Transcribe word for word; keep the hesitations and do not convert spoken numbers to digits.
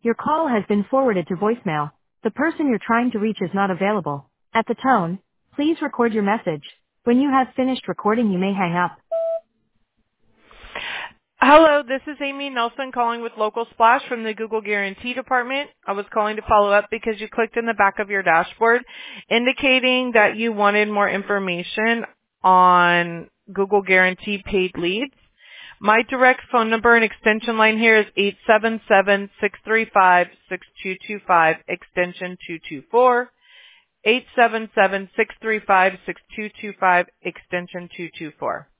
Your call has been forwarded to voicemail. The person you're trying to reach is not available. At the tone, please record your message. When you have finished recording, you may hang up. Hello, this is Amy Nelson calling with Local Splash from the Google Guarantee Department. I was calling to follow up because you clicked in the back of your dashboard indicating that you wanted more information on Google Guarantee paid leads. My direct phone number and extension line here is eight seven seven, six three five, six two two five, extension two two four, eight seven seven, six three five, six two two five, extension two two four.